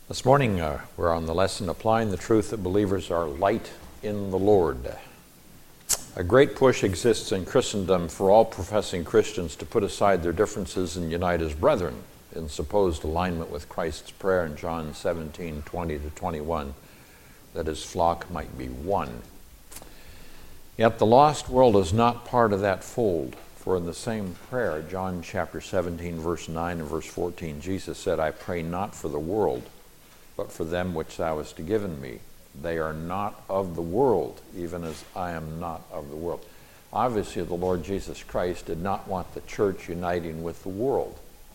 This morning we're on the lesson applying the truth that believers are light in the Lord. A great push exists in Christendom for all professing Christians to put aside their differences and unite as brethren in supposed alignment with Christ's prayer in John 17:20-21, that his flock might be one. Yet the lost world is not part of that fold. For in the same prayer, John chapter 17, verse 9 and verse 14, Jesus said, I pray not for the world, but for them which thou hast given me. They are not of the world, even as I am not of the world. Obviously, the Lord Jesus Christ did not want the church uniting with the world.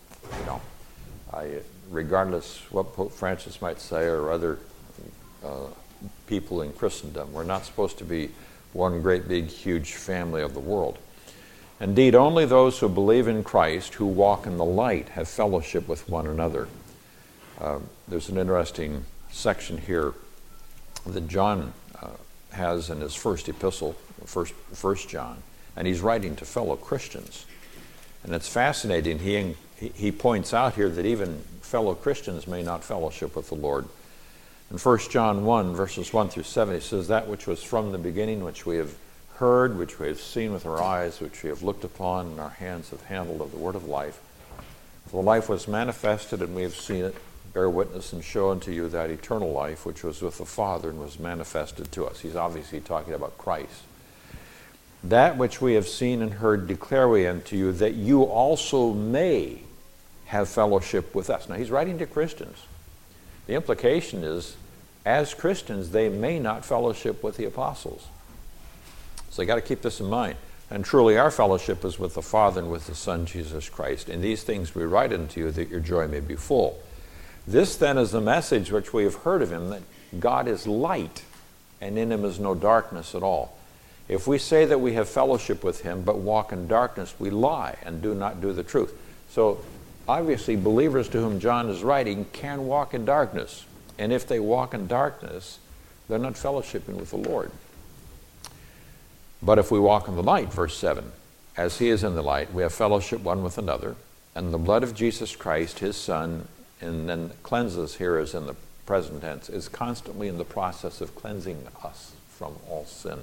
Regardless what Pope Francis might say or other people in Christendom, we're not supposed to be one great big huge family of the world. Indeed, only those who believe in Christ, who walk in the light, have fellowship with one another. There's an interesting section here that John has in his first epistle, First John, and he's writing to fellow Christians. And it's fascinating. He points out here that even fellow Christians may not fellowship with the Lord. In 1 John 1, verses 1 through 7, he says, that which was from the beginning, which we have heard, which we have seen with our eyes, which we have looked upon, and our hands have handled of the word of life. For the life was manifested, and we have seen it, bear witness and show unto you that eternal life, which was with the Father and was manifested to us. He's obviously talking about Christ. That which we have seen and heard declare we unto you, that you also may have fellowship with us. Now, he's writing to Christians. The implication is, as Christians, they may not fellowship with the apostles. So you got to keep this in mind. And truly our fellowship is with the Father and with the Son, Jesus Christ. And these things we write unto you, that your joy may be full. This then is the message which we have heard of him, that God is light, and in him is no darkness at all. If we say that we have fellowship with him, but walk in darkness, we lie and do not do the truth. So obviously believers to whom John is writing can walk in darkness. And if they walk in darkness, they're not fellowshipping with the Lord. But if we walk in the light, verse 7, as he is in the light, we have fellowship one with another, and the blood of Jesus Christ, his Son, and then cleanses here is in the present tense, is constantly in the process of cleansing us from all sin.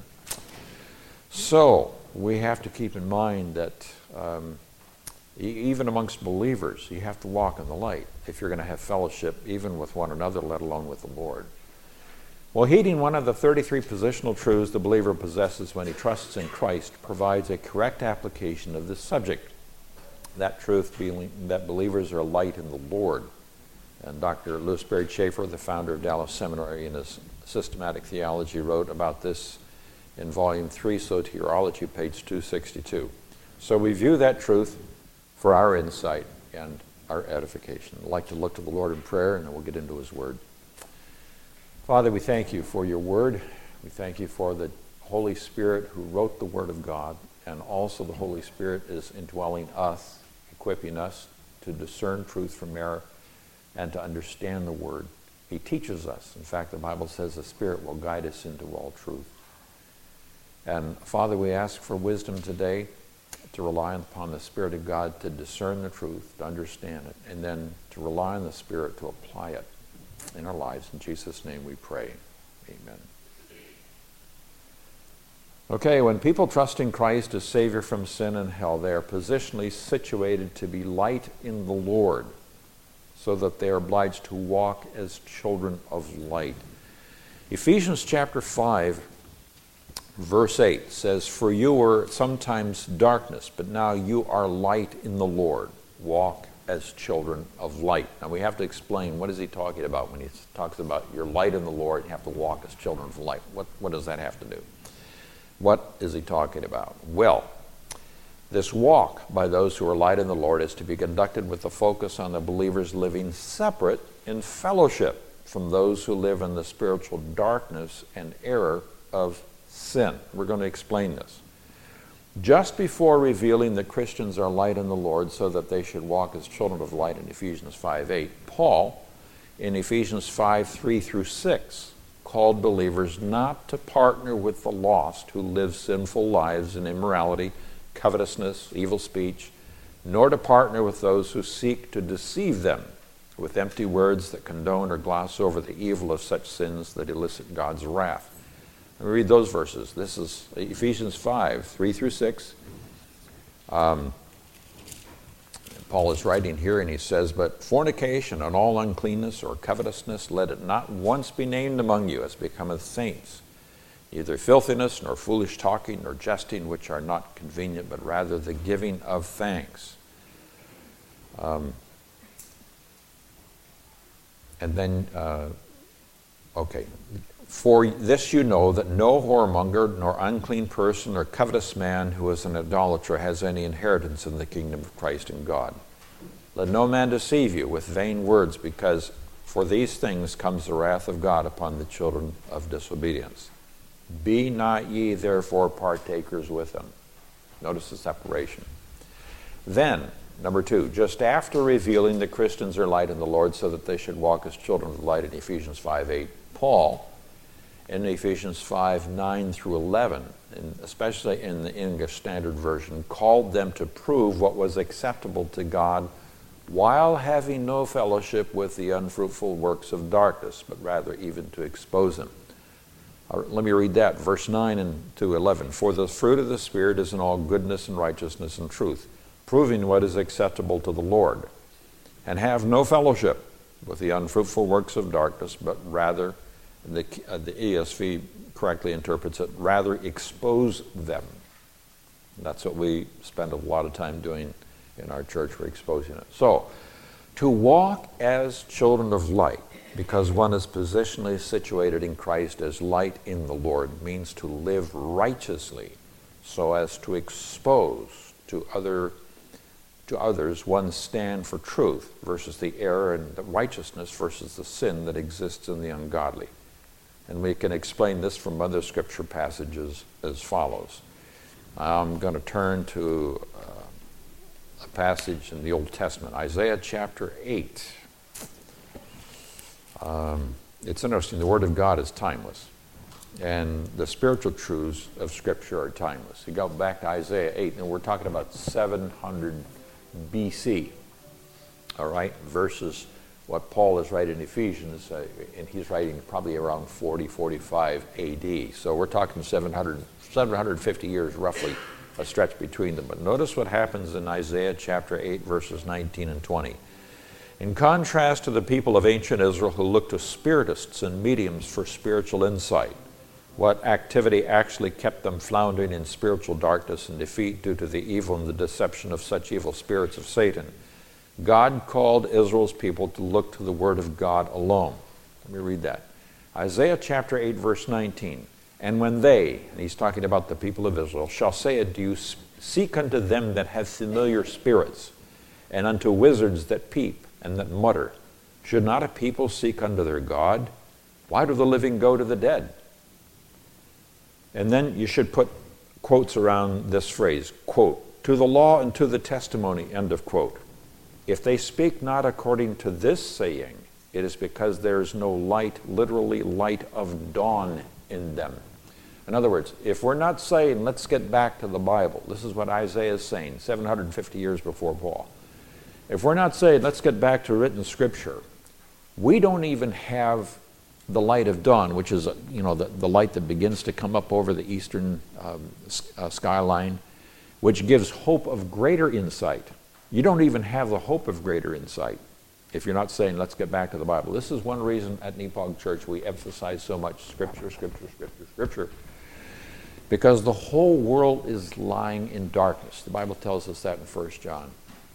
So we have to keep in mind that even amongst believers, you have to walk in the light if you're going to have fellowship even with one another, let alone with the Lord. Well, heeding one of the 33 positional truths the believer possesses when he trusts in Christ provides a correct application of this subject. That truth being that believers are light in the Lord. And Dr. Louis Berry Schaeffer, the founder of Dallas Seminary, in his Systematic Theology, wrote about this in Volume 3, Soteriology, page 262. So we view that truth for our insight and our edification. I'd like to look to the Lord in prayer, and then we'll get into his word. Father, we thank you for your word. We thank you for the Holy Spirit who wrote the word of God, and also the Holy Spirit is indwelling us, equipping us to discern truth from error and to understand the word. He teaches us. In fact, the Bible says the Spirit will guide us into all truth. And Father, we ask for wisdom today to rely upon the Spirit of God to discern the truth, to understand it, and then to rely on the Spirit to apply it in our lives. In Jesus' name we pray. Amen. Okay, when people trust in Christ as Savior from sin and hell, they are positionally situated to be light in the Lord, so that they are obliged to walk as children of light. Ephesians chapter 5, verse 8 says, for you were sometimes darkness, but now you are light in the Lord. Walk as children of light. Now we have to explain, what is he talking about when he talks about your light in the Lord, you have to walk as children of light. What does that have to do? What is he talking about? Well, this walk by those who are light in the Lord is to be conducted with the focus on the believers living separate in fellowship from those who live in the spiritual darkness and error of sin. We're going to explain this. Just before revealing that Christians are light in the Lord so that they should walk as children of light in Ephesians 5:8, Paul, in Ephesians 5:3-6, called believers not to partner with the lost who live sinful lives in immorality, covetousness, evil speech, nor to partner with those who seek to deceive them. with empty words that condone or gloss over the evil of such sins that elicit God's wrath. Let me read those verses. This is Ephesians 5, 3 through 6. Paul is writing here and he says, "But fornication and all uncleanness or covetousness, let it not once be named among you as becometh saints. Neither filthiness, nor foolish talking, nor jesting, which are not convenient, but rather the giving of thanks." And then, "For this you know, that no whoremonger, nor unclean person, nor covetous man who is an idolater has any inheritance in the kingdom of Christ and God. Let no man deceive you with vain words, because for these things comes the wrath of God upon the children of disobedience. Be not ye therefore partakers with them." Notice the separation. Then, number 2, just after revealing that Christians are light in the Lord so that they should walk as children of light in Ephesians 5:8, Paul, in Ephesians 5:9 through 11, and especially in the English Standard Version, called them to prove what was acceptable to God while having no fellowship with the unfruitful works of darkness, but rather even to expose them. Let me read that, verse 9 and to 11. "For the fruit of the Spirit is in all goodness and righteousness and truth, proving what is acceptable to the Lord. And have no fellowship with the unfruitful works of darkness, but rather," the ESV correctly interprets it, "rather expose them." And that's what we spend a lot of time doing in our church. We're exposing it. So, to walk as children of light, because one is positionally situated in Christ as light in the Lord, means to live righteously so as to expose to others one's stand for truth versus the error, and the righteousness versus the sin that exists in the ungodly. And we can explain this from other scripture passages as follows. I'm going to turn to a passage in the Old Testament, Isaiah chapter 8. It's interesting, the Word of God is timeless, and the spiritual truths of Scripture are timeless. You go back to Isaiah 8, and we're talking about 700 BC, all right, versus what Paul is writing in Ephesians, and he's writing probably around 40, 45 AD. So we're talking 750 years roughly, a stretch between them. But notice what happens in Isaiah chapter 8, verses 19 and 20. "In contrast to the people of ancient Israel who looked to spiritists and mediums for spiritual insight, what activity actually kept them floundering in spiritual darkness and defeat due to the evil and the deception of such evil spirits of Satan, God called Israel's people to look to the Word of God alone." Let me read that. Isaiah chapter 8, verse 19. "And when they," and he's talking about the people of Israel, "shall say unto you, seek unto them that have familiar spirits, and unto wizards that peep and that mutter, should not a people seek unto their God? Why do the living go to the dead?" And then you should put quotes around this phrase, quote, "to the law and to the testimony," end of quote. "If they speak not according to this saying, it is because there is no light," literally light of dawn, "in them." In other words, if we're not saying, let's get back to the Bible, this is what Isaiah is saying 750 years before Paul. If we're not saying, let's get back to written Scripture, we don't even have the light of dawn, which is the light that begins to come up over the eastern skyline, which gives hope of greater insight. You don't even have the hope of greater insight if you're not saying, let's get back to the Bible. This is one reason at Nepog Church we emphasize so much Scripture, Scripture, Scripture, Scripture. Because the whole world is lying in darkness. The Bible tells us that in 1 John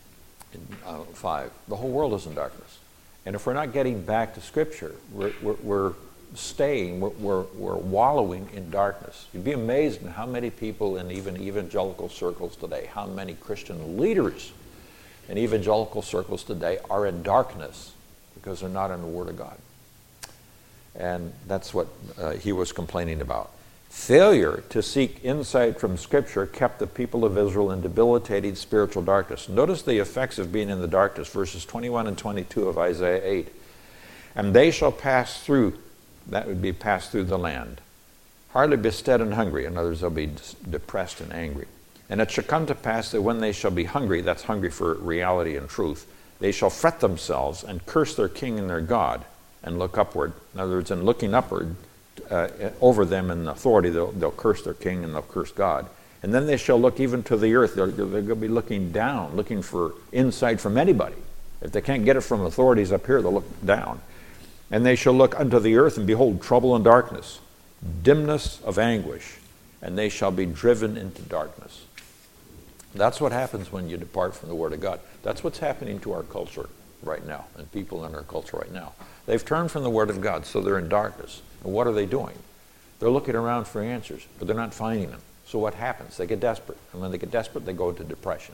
5. The whole world is in darkness. And if we're not getting back to Scripture, we're wallowing in darkness. You'd be amazed at how many people in even evangelical circles today, how many Christian leaders in evangelical circles today are in darkness because they're not in the Word of God. And that's what he was complaining about. Failure to seek insight from Scripture kept the people of Israel in debilitating spiritual darkness. Notice the effects of being in the darkness, verses 21 and 22 of Isaiah 8. "And they shall pass through," that would be pass through the land, "hardly bestead and hungry." In other words, they'll be depressed and angry. "And it shall come to pass that when they shall be hungry," that's hungry for reality and truth, They shall fret themselves and curse their king and their God and look upward. In other words, in looking upward over them in authority, they'll curse their king and they'll curse God. And then they shall look even to the earth. They're going to be looking down, looking for insight from anybody. If they can't get it from authorities up here, they'll look down. And they shall look unto the earth and behold trouble and darkness, dimness of anguish, and they shall be driven into darkness. That's what happens when you depart from the Word of God. That's what's happening to our culture right now, and people in our culture right now. They've turned from the Word of God, so they're in darkness. And what are they doing? They're looking around for answers, but they're not finding them. So what happens? They get desperate. And when they get desperate, they go into depression.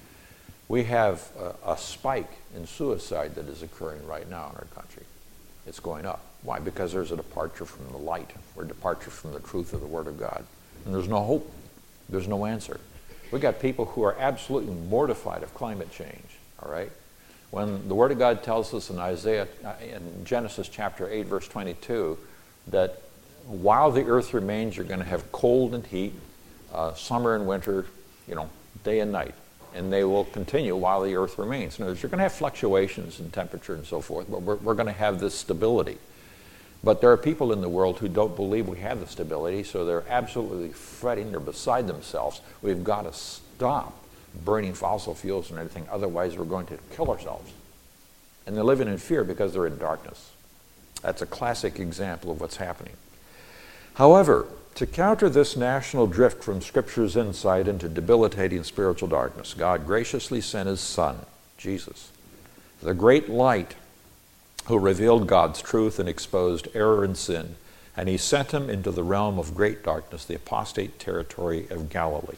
We have a spike in suicide that is occurring right now in our country. It's going up. Why? Because there's a departure from the light, or a departure from the truth of the Word of God. And there's no hope. There's no answer. We've got people who are absolutely mortified of climate change, all right? When the Word of God tells us in in Genesis chapter 8, verse 22, that while the earth remains, you're going to have cold and heat, summer and winter, day and night. And they will continue while the earth remains. In other words, you're going to have fluctuations in temperature and so forth, but we're going to have this stability. But there are people in the world who don't believe we have the stability, so they're absolutely fretting. They're beside themselves. We've got to stop burning fossil fuels and everything, otherwise we're going to kill ourselves. And they're living in fear because they're in darkness. That's a classic example of what's happening. However, to counter this national drift from Scripture's insight into debilitating spiritual darkness, God graciously sent His Son, Jesus, the great light, who revealed God's truth and exposed error and sin, and He sent Him into the realm of great darkness, the apostate territory of Galilee.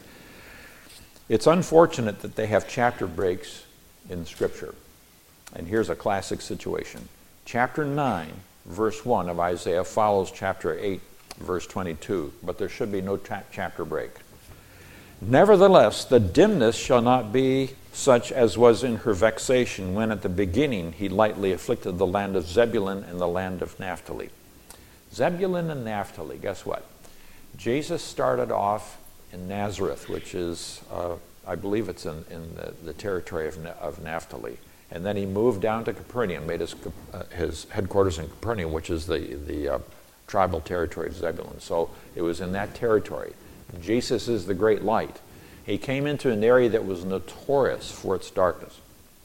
It's unfortunate that they have chapter breaks in Scripture. And here's a classic situation. Chapter 9, verse 1 of Isaiah follows chapter 8, verse 22, but there should be no chapter break. Nevertheless, the dimness shall not be such as was in her vexation when at the beginning He lightly afflicted the land of Zebulun and the land of Naphtali. Zebulun and Naphtali, guess what? Jesus started off in Nazareth, which is, I believe it's in the territory of Naphtali. And then He moved down to Capernaum, made his headquarters in Capernaum, which is the tribal territory of Zebulun. So it was in that territory. Jesus is the great light. He came into an area that was notorious for its darkness.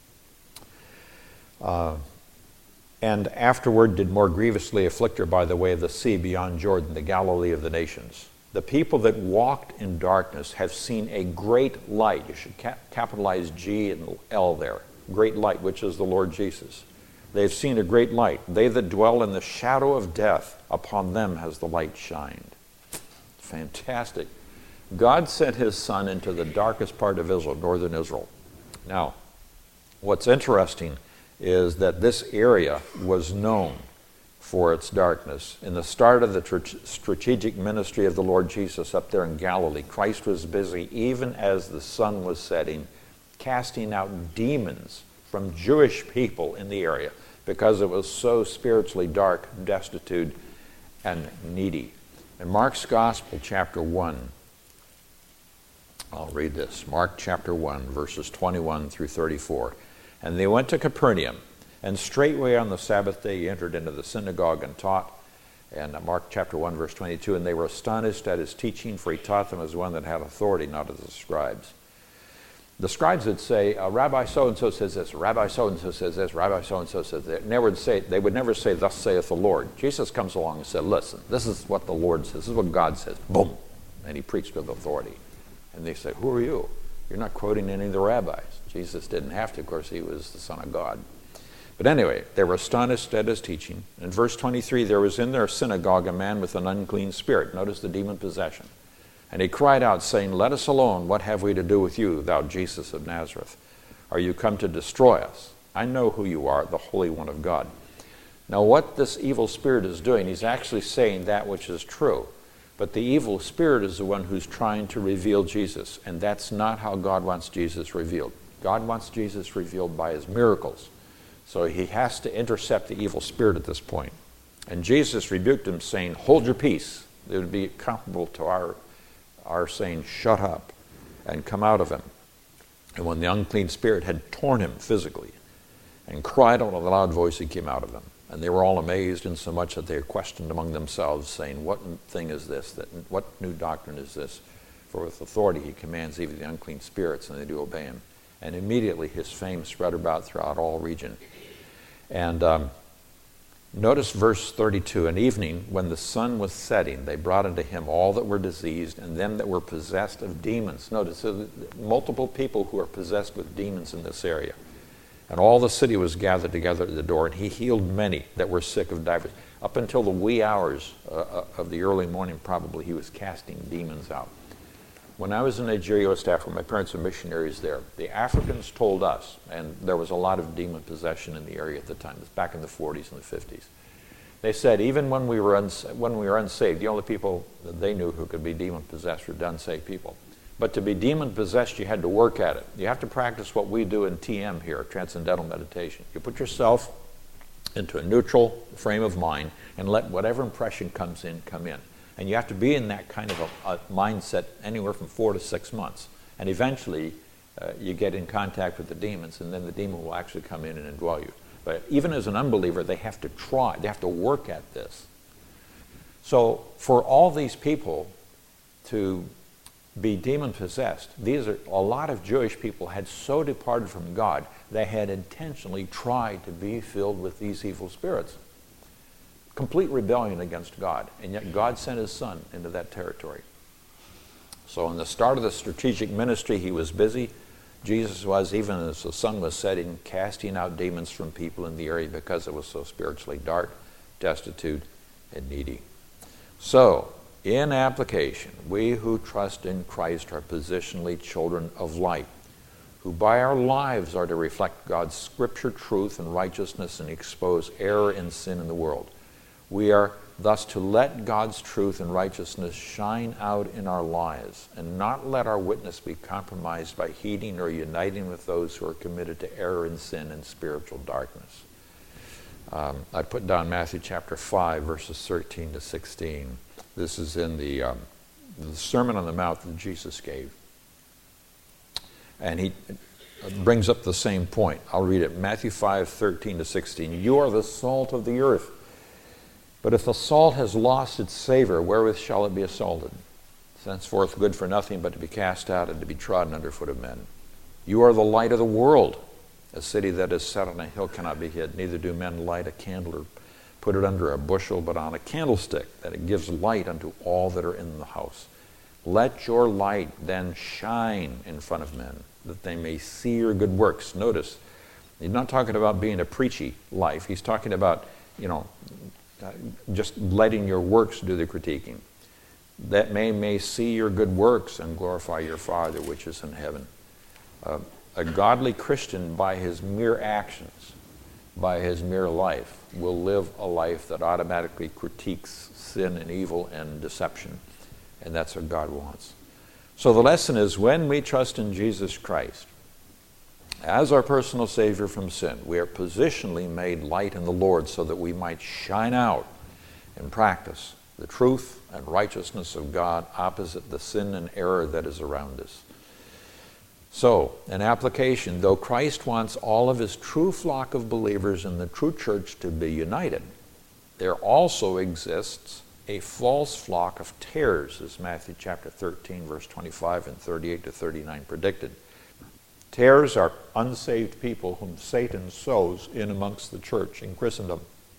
And afterward did more grievously afflict her by the way of the sea beyond Jordan, the Galilee of the nations. The people that walked in darkness have seen a great light. You should capitalize G and L there. Great light, which is the Lord Jesus. They've seen a great light. They that dwell in the shadow of death, upon them has the light shined. Fantastic. God sent His Son into the darkest part of Israel, northern Israel. Now, what's interesting is that this area was known for its darkness. In the start of the strategic ministry of the Lord Jesus up there in Galilee, Christ was busy, even as the sun was setting, casting out demons from Jewish people in the area because it was so spiritually dark, destitute, and needy. In Mark's Gospel, chapter 1, I'll read this. Mark chapter 1, verses 21 through 34. And they went to Capernaum, and straightway on the Sabbath day He entered into the synagogue and taught. And Mark chapter 1, verse 22, and they were astonished at His teaching, for He taught them as one that had authority, not as the scribes. The scribes would say, Rabbi so-and-so says this, Rabbi so-and-so says this, Rabbi so-and-so says that. They would never say, thus saith the Lord. Jesus comes along and said, listen, this is what the Lord says, this is what God says. Boom. And He preached with authority. And they said, who are you? You're not quoting any of the rabbis. Jesus didn't have to, of course, He was the Son of God. But anyway, they were astonished at His teaching. In verse 23, there was in their synagogue a man with an unclean spirit. Notice the demon possession. And he cried out, saying, let us alone. What have we to do with you, thou Jesus of Nazareth? Are you come to destroy us? I know who you are, the Holy One of God. Now what this evil spirit is doing, he's actually saying that which is true. But the evil spirit is the one who's trying to reveal Jesus. And that's not how God wants Jesus revealed. God wants Jesus revealed by His miracles. So He has to intercept the evil spirit at this point. And Jesus rebuked him, saying, hold your peace. It would be comparable to our saying, shut up, and come out of him. And when the unclean spirit had torn him physically, and cried out with a loud voice that came out of them. And they were all amazed, insomuch that they questioned among themselves, saying, what thing is this? What new doctrine is this? For with authority he commands even the unclean spirits, and they do obey him. And immediately his fame spread about throughout all region. And notice verse 32. In evening, when the sun was setting, they brought unto him all that were diseased, and them that were possessed of demons. Notice, so multiple people who are possessed with demons in this area. And all the city was gathered together at the door, and he healed many that were sick of divers. Up until the wee hours of the early morning, probably, he was casting demons out. When I was in Nigeria, West Africa, my parents were missionaries there. The Africans told us, and there was a lot of demon possession in the area at the time. It was back in the 40s and the 50s. They said even when we were unsaved, the only people that they knew who could be demon-possessed were unsaved people. But to be demon-possessed, you had to work at it. You have to practice what we do in TM here, Transcendental Meditation. You put yourself into a neutral frame of mind and let whatever impression comes in, come in. And you have to be in that kind of a mindset anywhere from 4 to 6 months. And eventually, you get in contact with the demons, and then the demon will actually come in and indwell you. But even as an unbeliever, they have to try. They have to work at this. So for all these people to be demon-possessed, a lot of Jewish people had so departed from God, they had intentionally tried to be filled with these evil spirits. Complete rebellion against God, and yet God sent his son into that territory. So in the start of the strategic ministry, he was busy. Jesus was, even as the sun was setting, casting out demons from people in the area because it was so spiritually dark, destitute, and needy. So, in application, we who trust in Christ are positionally children of light, who by our lives are to reflect God's scripture truth and righteousness and expose error and sin in the world. We are thus to let God's truth and righteousness shine out in our lives and not let our witness be compromised by heeding or uniting with those who are committed to error and sin and spiritual darkness. I put down Matthew chapter 5, verses 13 to 16. This is in the Sermon on the Mount that Jesus gave. And he brings up the same point. I'll read it. Matthew 5, 13 to 16. You are the salt of the earth. But if the salt has lost its savor, wherewith shall it be salted? Thenceforth good for nothing but to be cast out and to be trodden under foot of men. You are the light of the world. A city that is set on a hill cannot be hid. Neither do men light a candle or put it under a bushel, but on a candlestick, that it gives light unto all that are in the house. Let your light then shine in front of men, that they may see your good works. Notice, he's not talking about being a preachy life. He's talking about, just letting your works do the critiquing. That may see your good works and glorify your Father which is in heaven. A godly Christian, by his mere actions, by his mere life, will live a life that automatically critiques sin and evil and deception. And that's what God wants. So the lesson is, when we trust in Jesus Christ as our personal Savior from sin, we are positionally made light in the Lord so that we might shine out and practice the truth and righteousness of God opposite the sin and error that is around us. So, in application, though Christ wants all of his true flock of believers in the true church to be united, there also exists a false flock of tares, as Matthew chapter 13, verse 25 and 38 to 39 predicted. Tares are unsaved people whom Satan sows in amongst the church in Christendom.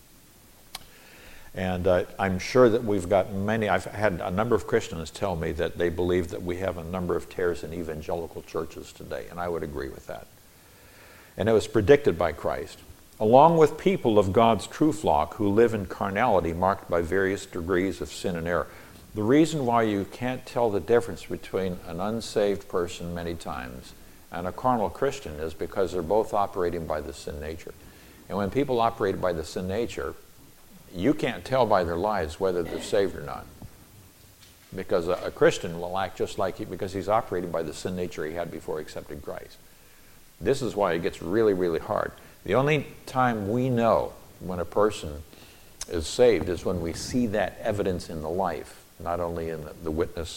And I'm sure that we've got many. I've had a number of Christians tell me that they believe that we have a number of tares in evangelical churches today, and I would agree with that. And it was predicted by Christ, along with people of God's true flock who live in carnality marked by various degrees of sin and error. The reason why you can't tell the difference between an unsaved person many times and a carnal Christian is because they're both operating by the sin nature. And when people operate by the sin nature, you can't tell by their lives whether they're saved or not. Because a Christian will act just like he, because he's operating by the sin nature he had before he accepted Christ. This is why it gets really, really hard. The only time we know when a person is saved is when we see that evidence in the life, not only in the witness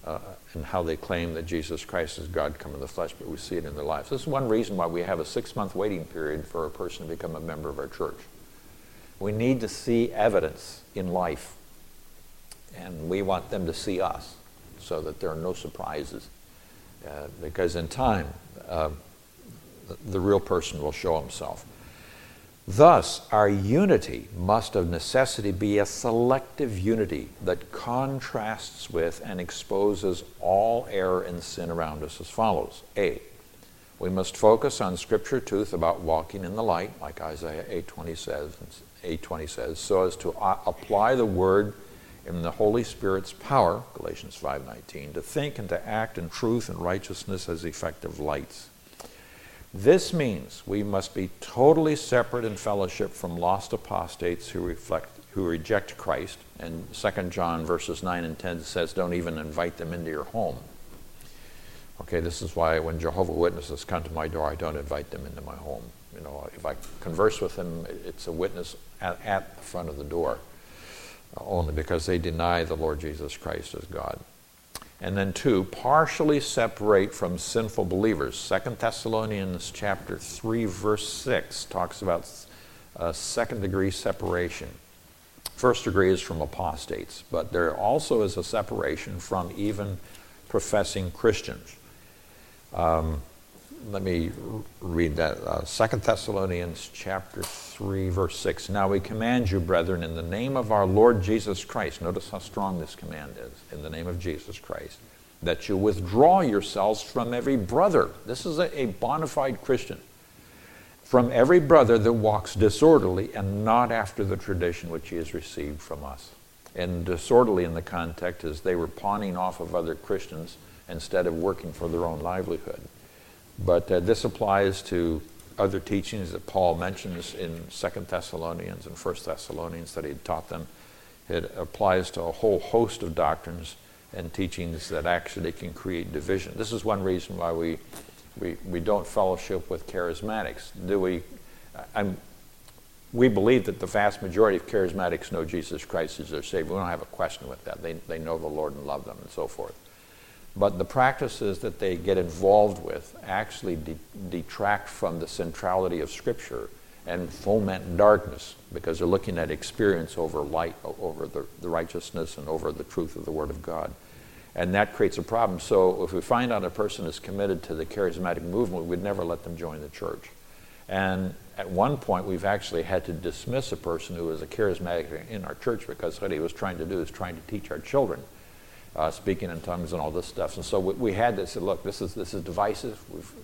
and how they claim that Jesus Christ is God come in the flesh, but we see it in their lives. This is one reason why we have a 6-month waiting period for a person to become a member of our church. We need to see evidence in life, and we want them to see us so that there are no surprises, because in time, the real person will show himself. Thus, our unity must of necessity be a selective unity that contrasts with and exposes all error and sin around us as follows. A, we must focus on Scripture truth about walking in the light, like Isaiah 8:20 says, so as to apply the Word in the Holy Spirit's power, Galatians 5:19, to think and to act in truth and righteousness as effective lights. This means we must be totally separate in fellowship from lost apostates who reject Christ. And 2 John verses 9 and 10 says, don't even invite them into your home. Okay, this is why when Jehovah's Witnesses come to my door, I don't invite them into my home. You know, if I converse with them, it's a witness at the front of the door, only because they deny the Lord Jesus Christ as God. And then 2, partially separate from sinful believers. 2 Thessalonians chapter 3, verse 6 talks about second-degree separation. First degree is from apostates, but there also is a separation from even professing Christians. Let me read that. 2 Thessalonians chapter 3, verse 6. Now we command you, brethren, in the name of our Lord Jesus Christ. Notice how strong this command is. In the name of Jesus Christ. That you withdraw yourselves from every brother. This is a bona fide Christian. From every brother that walks disorderly and not after the tradition which he has received from us. And disorderly in the context is they were pawning off of other Christians instead of working for their own livelihood. But this applies to other teachings that Paul mentions in 2 Thessalonians and 1 Thessalonians that he had taught them. It applies to a whole host of doctrines and teachings that actually can create division. This is one reason why we don't fellowship with charismatics. We believe that the vast majority of charismatics know Jesus Christ as their Savior. We don't have a question with that. They know the Lord and love them and so forth. But the practices that they get involved with actually detract from the centrality of Scripture and foment darkness, because they're looking at experience over light, over the righteousness and over the truth of the Word of God. And that creates a problem. So if we find out a person is committed to the charismatic movement, we'd never let them join the church. And at one point, we've actually had to dismiss a person who was a charismatic in our church because what he was trying to do is trying to teach our children speaking in tongues and all this stuff. And so we had to say, look, this is divisive.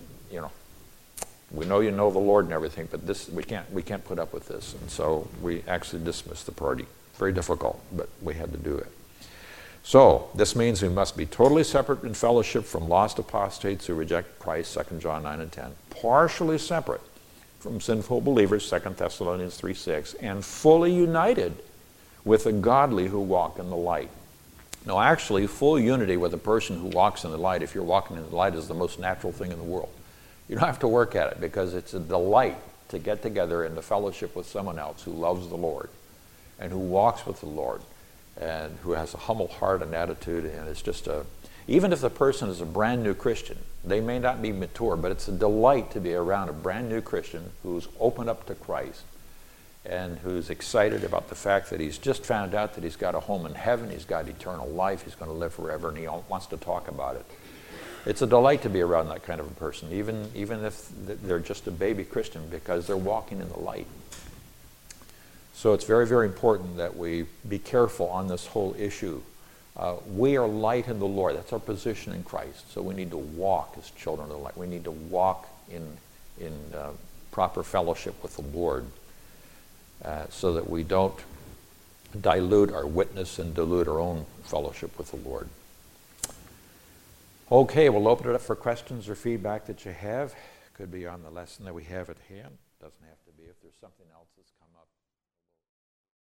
We know you know the Lord and everything, but this we can't put up with this. And so we actually dismissed the party. Very difficult, but we had to do it. So this means we must be totally separate in fellowship from lost apostates who reject Christ, 2 John 9 and 10. Partially separate from sinful believers, 2 Thessalonians 3:6, and fully united with the godly who walk in the light. Now actually, full unity with a person who walks in the light, if you're walking in the light, is the most natural thing in the world. You don't have to work at it, because it's a delight to get together and to fellowship with someone else who loves the Lord and who walks with the Lord and who has a humble heart and attitude. And it's just even if the person is a brand new Christian, they may not be mature, but it's a delight to be around a brand new Christian who's opened up to Christ and who's excited about the fact that he's just found out that he's got a home in heaven, he's got eternal life, he's going to live forever, and he wants to talk about it. It's a delight to be around that kind of a person, even if they're just a baby Christian, because they're walking in the light. So it's very, very important that we be careful on this whole issue. We are light in the Lord. That's our position in Christ. So we need to walk as children of the light. We need to walk in proper fellowship with the Lord, so that we don't dilute our witness and dilute our own fellowship with the Lord. Okay, we'll open it up for questions or feedback that you have. Could be on the lesson that we have at hand. Doesn't have to be if there's something else that's come up.